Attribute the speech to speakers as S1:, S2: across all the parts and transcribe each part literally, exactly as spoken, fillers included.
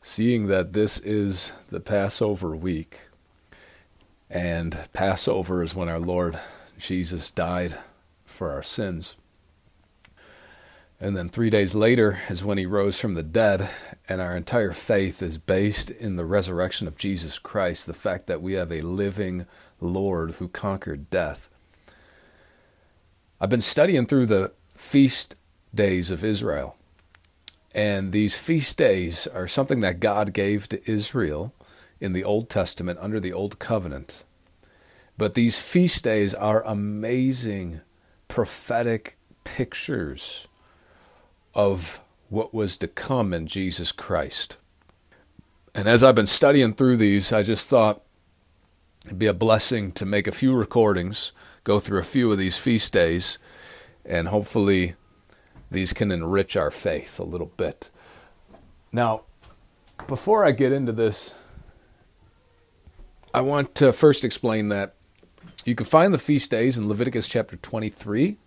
S1: Seeing that this is the Passover week, and Passover is when our Lord Jesus died for our sins. And then three days later is when he rose from the dead, and our entire faith is based in the resurrection of Jesus Christ, the fact that we have a living Lord who conquered death. I've been studying through the feast days of Israel, and these feast days are something that God gave to Israel in the Old Testament under the Old Covenant. But these feast days are amazing prophetic pictures of what was to come in Jesus Christ. And as I've been studying through these, I just thought it'd be a blessing to make a few recordings, go through a few of these feast days, and hopefully these can enrich our faith a little bit. Now, before I get into this, I want to first explain that you can find the feast days in Leviticus chapter twenty-three,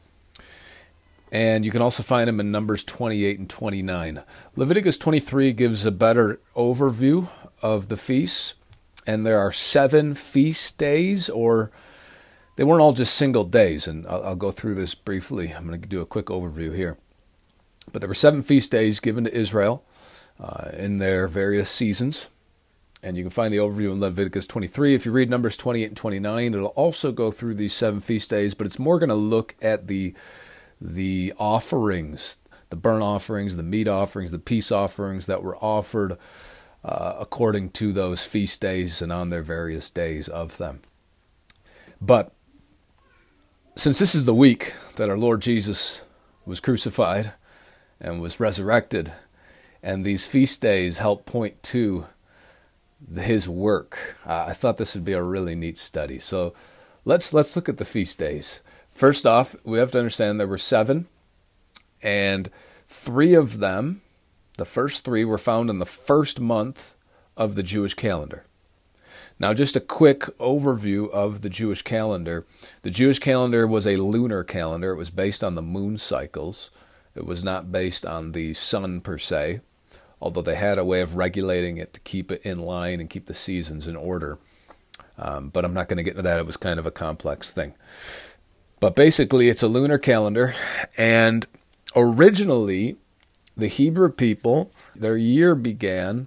S1: and you can also find them in Numbers twenty-eight and twenty-nine. Leviticus twenty-three gives a better overview of the feasts, and there are seven feast days, or they weren't all just single days, and I'll, I'll go through this briefly. I'm going to do a quick overview here. But there were seven feast days given to Israel uh, in their various seasons, and you can find the overview in Leviticus twenty-three. If you read Numbers twenty-eight and twenty-nine, it'll also go through these seven feast days, but it's more going to look at the the offerings, the burnt offerings, the meat offerings, the peace offerings that were offered uh, according to those feast days and on their various days of them. But since this is the week that our Lord Jesus was crucified and was resurrected, and these feast days help point to his work, uh, I thought this would be a really neat study. So let's let's look at the feast days. First off, we have to understand there were seven, and three of them, the first three, were found in the first month of the Jewish calendar. Now, just a quick overview of the Jewish calendar. The Jewish calendar was a lunar calendar. It was based on the moon cycles. It was not based on the sun per se, although they had a way of regulating it to keep it in line and keep the seasons in order. Um, but I'm not going to get into that. It was kind of a complex thing. But basically, it's a lunar calendar, and originally, the Hebrew people, their year began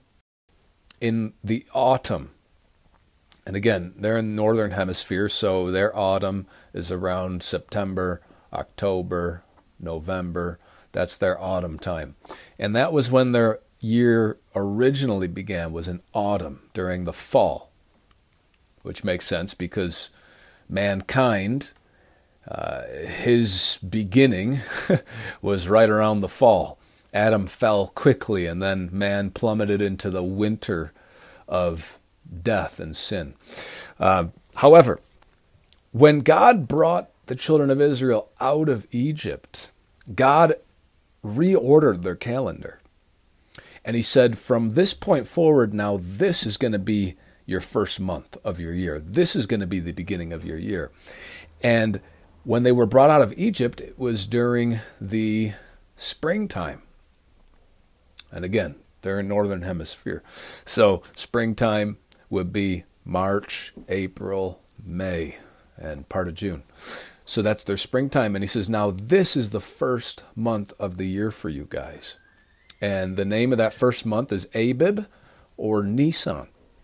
S1: in the autumn. And again, they're in the northern hemisphere, so their autumn is around September, October, November. That's their autumn time. And that was when their year originally began, was in autumn, during the fall, which makes sense because mankind, uh, his beginning was right around the fall. Adam fell quickly, and then man plummeted into the winter of death and sin. Uh, however, when God brought the children of Israel out of Egypt, God reordered their calendar. And he said, from this point forward, now this is going to be your first month of your year. This is going to be the beginning of your year. And when they were brought out of Egypt, it was during the springtime. And again, they're in northern hemisphere. So springtime would be March, April, May, and part of June. So that's their springtime. And he says, now this is the first month of the year for you guys. And the name of that first month is Abib or Nisan.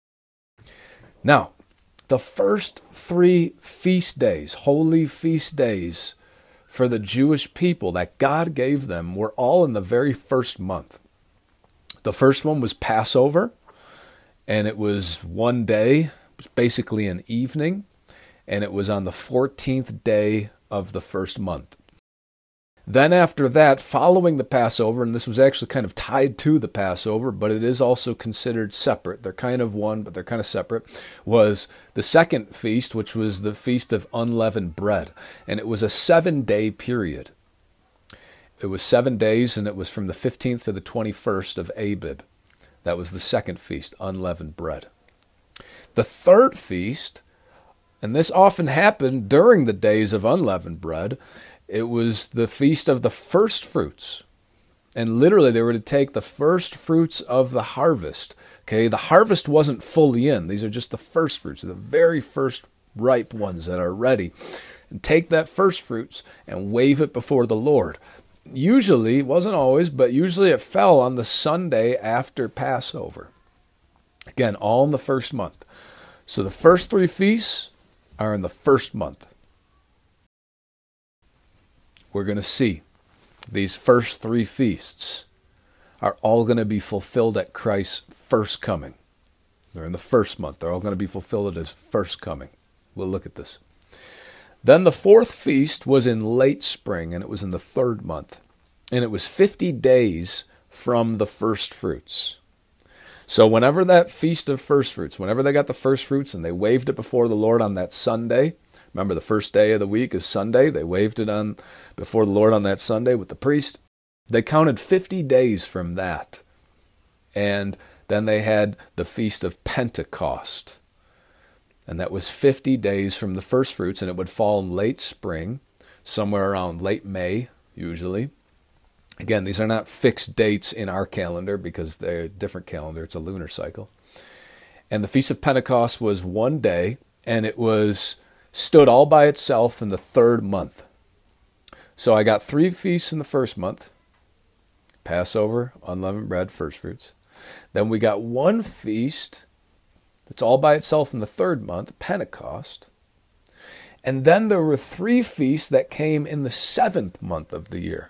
S1: Now, the first three feast days, holy feast days for the Jewish people that God gave them were all in the very first month. The first one was Passover, and it was one day, it was basically an evening, and it was on the fourteenth day of the first month. Then after that, following the Passover, and this was actually kind of tied to the Passover, but it is also considered separate. They're kind of one, but they're kind of separate, was the second feast, which was the Feast of Unleavened Bread. And it was a seven-day period. It was seven days, and it was from the fifteenth to the twenty-first of Abib. That was the second feast, unleavened bread. The third feast, and this often happened during the days of unleavened bread, it was the feast of the first fruits. And literally, they were to take the first fruits of the harvest. Okay, the harvest wasn't fully in. These are just the first fruits, the very first ripe ones that are ready. And take that first fruits and wave it before the Lord. Usually, it wasn't always, but usually it fell on the Sunday after Passover. Again, all in the first month. So the first three feasts are in the first month. We're going to see these first three feasts are all going to be fulfilled at Christ's first coming. They're in the first month. They're all going to be fulfilled at his first coming. We'll look at this. Then the fourth feast was in late spring, and it was in the third month. And it was fifty days from the first fruits. So whenever that feast of first fruits, whenever they got the first fruits and they waved it before the Lord on that Sunday, remember the first day of the week is Sunday, they waved it on before the Lord on that Sunday with the priest. They counted fifty days from that. And then they had the feast of Pentecost. And that was fifty days from the first fruits, and it would fall in late spring, somewhere around late May, usually. Again, these are not fixed dates in our calendar because they're a different calendar. It's a lunar cycle. And the Feast of Pentecost was one day, and it was stood all by itself in the third month. So I got three feasts in the first month. Passover, unleavened bread, first fruits. Then we got one feast that's all by itself in the third month, Pentecost. And then there were three feasts that came in the seventh month of the year.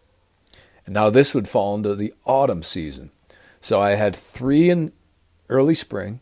S1: And now this would fall into the autumn season. So I had three in early spring,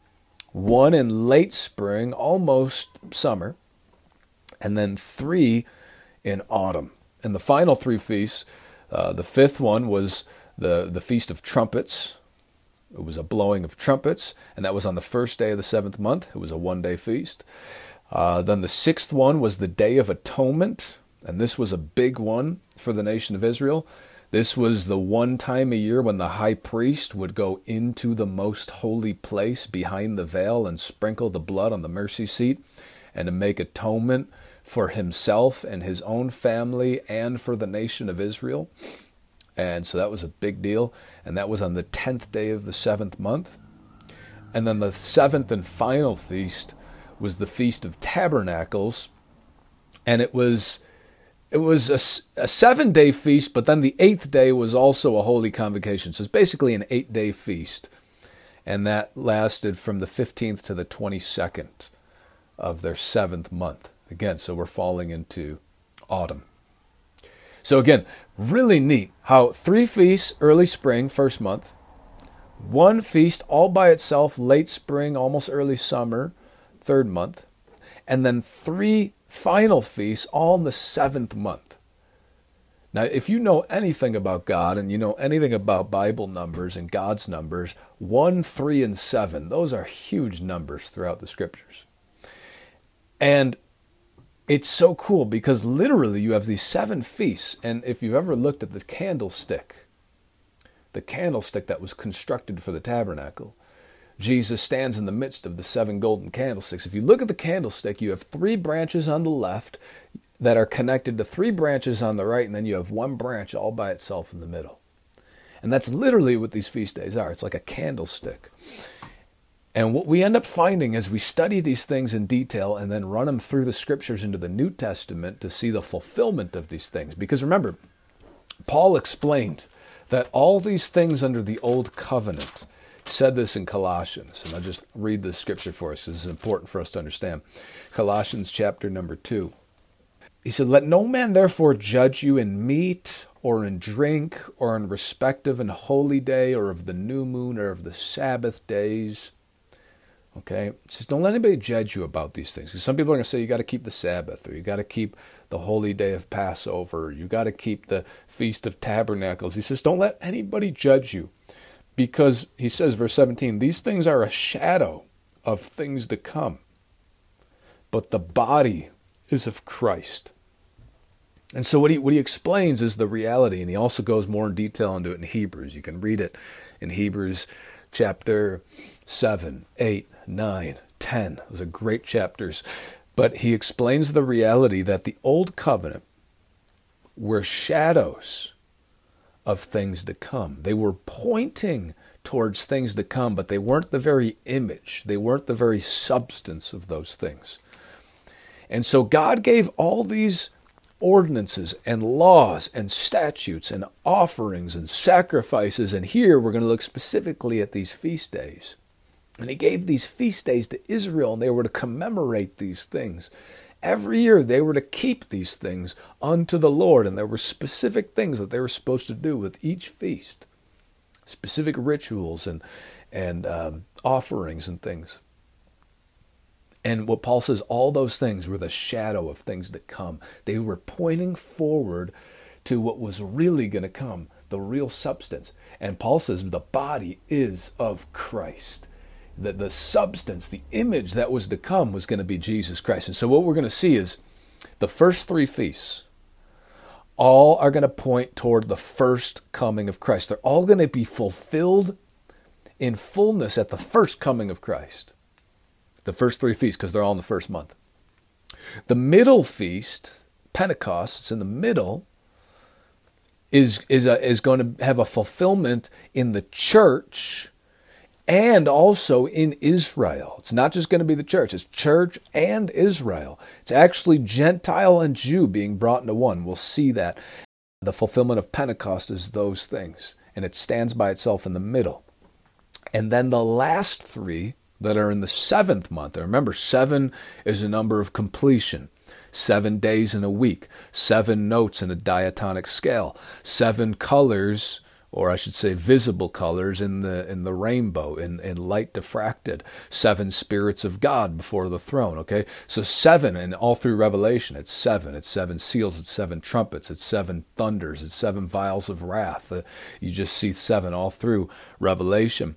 S1: one in late spring, almost summer, and then three in autumn. And the final three feasts, uh, the fifth one was the, the Feast of Trumpets. It was a blowing of trumpets, and that was on the first day of the seventh month. It was a one-day feast. Uh, then the sixth one was the Day of Atonement, and this was a big one for the nation of Israel. This was the one time a year when the high priest would go into the most holy place behind the veil and sprinkle the blood on the mercy seat and to make atonement for himself and his own family and for the nation of Israel. And so that was a big deal. And that was on the tenth day of the seventh month. And then the seventh and final feast was the Feast of Tabernacles. And it was it was a, a seven-day feast, but then the eighth day was also a holy convocation. So it's basically an eight-day feast. And that lasted from the fifteenth to the twenty-second of their seventh month. Again, so we're falling into autumn. So again, really neat how three feasts early spring, first month, one feast all by itself late spring, almost early summer, third month, and then three final feasts all in the seventh month. Now, if you know anything about God and you know anything about Bible numbers and God's numbers, one, three, and seven, those are huge numbers throughout the scriptures. And it's so cool because literally you have these seven feasts. And if you've ever looked at the candlestick, the candlestick that was constructed for the tabernacle, Jesus stands in the midst of the seven golden candlesticks. If you look at the candlestick, you have three branches on the left that are connected to three branches on the right, and then you have one branch all by itself in the middle. And that's literally what these feast days are. It's like a candlestick. And what we end up finding as we study these things in detail and then run them through the scriptures into the New Testament to see the fulfillment of these things. Because remember, Paul explained that all these things under the old covenant, said this in Colossians. And I'll just read the scripture for us. This is important for us to understand. Colossians chapter number two. He said, "Let no man therefore judge you in meat or in drink or in respect of an holy day or of the new moon or of the Sabbath days." Okay, it says don't let anybody judge you about these things. Because some people are going to say you got to keep the Sabbath, or you got to keep the holy day of Passover, or you got to keep the Feast of Tabernacles. He says don't let anybody judge you, because he says, verse seventeen, these things are a shadow of things to come, but the body is of Christ. And so what he what he explains is the reality, and he also goes more in detail into it in Hebrews. You can read it in Hebrews chapter seven, eight, nine, ten. Those are great chapters. But he explains the reality that the old covenant were shadows of things to come. They were pointing towards things to come, but they weren't the very image. They weren't the very substance of those things. And so God gave all these ordinances and laws and statutes and offerings and sacrifices. And here we're going to look specifically at these feast days. And he gave these feast days to Israel, and they were to commemorate these things. Every year they were to keep these things unto the Lord, and there were specific things that they were supposed to do with each feast. Specific rituals and, and um, offerings and things. And what Paul says, all those things were the shadow of things that come. They were pointing forward to what was really going to come, the real substance. And Paul says the body is of Christ. That the substance, the image that was to come was going to be Jesus Christ. And so what we're going to see is the first three feasts all are going to point toward the first coming of Christ. They're all going to be fulfilled in fullness at the first coming of Christ. The first three feasts, because they're all in the first month. The middle feast, Pentecost, it's in the middle, is, is, a, is going to have a fulfillment in the church and also in Israel. It's not just going to be the church. It's church and Israel. It's actually Gentile and Jew being brought into one. We'll see that. The fulfillment of Pentecost is those things. And it stands by itself in the middle. And then the last three that are in the seventh month. And remember, seven is a number of completion. Seven days in a week. Seven notes in a diatonic scale. Seven colors, or I should say visible colors in the in the rainbow, in, in light diffracted. Seven spirits of God before the throne, okay? So seven, and all through Revelation, it's seven. It's seven seals, it's seven trumpets, it's seven thunders, it's seven vials of wrath. Uh, you just see seven all through Revelation.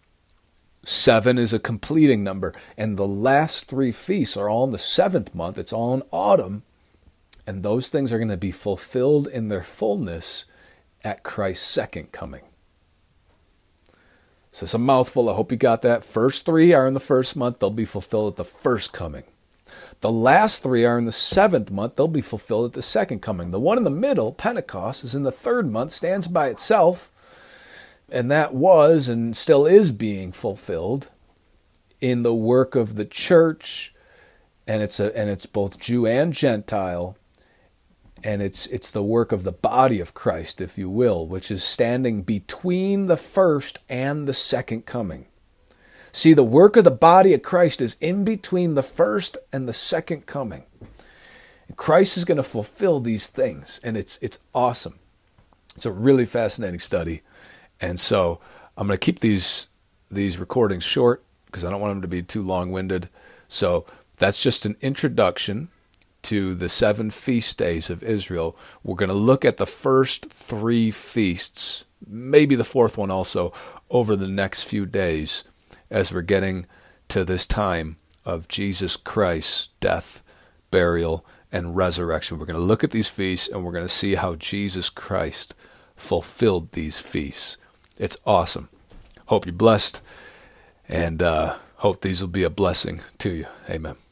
S1: Seven is a completing number, and the last three feasts are all in the seventh month. It's all in autumn, and those things are going to be fulfilled in their fullness at Christ's second coming. So it's a mouthful. I hope you got that. First three are in the first month. They'll be fulfilled at the first coming. The last three are in the seventh month. They'll be fulfilled at the second coming. The one in the middle, Pentecost, is in the third month, stands by itself. And that was and still is being fulfilled in the work of the church, and it's a and it's both Jew and Gentile, and it's it's the work of the body of Christ, if you will, which is standing between the first and the second coming. See, the work of the body of Christ is in between the first and the second coming. And Christ is going to fulfill these things, and it's it's awesome. It's a really fascinating study. And so I'm going to keep these these recordings short because I don't want them to be too long-winded. So that's just an introduction to the seven feast days of Israel. We're going to look at the first three feasts, maybe the fourth one also, over the next few days as we're getting to this time of Jesus Christ's death, burial, and resurrection. We're going to look at these feasts, and we're going to see how Jesus Christ fulfilled these feasts. It's awesome. Hope you're blessed, and uh, hope these will be a blessing to you. Amen.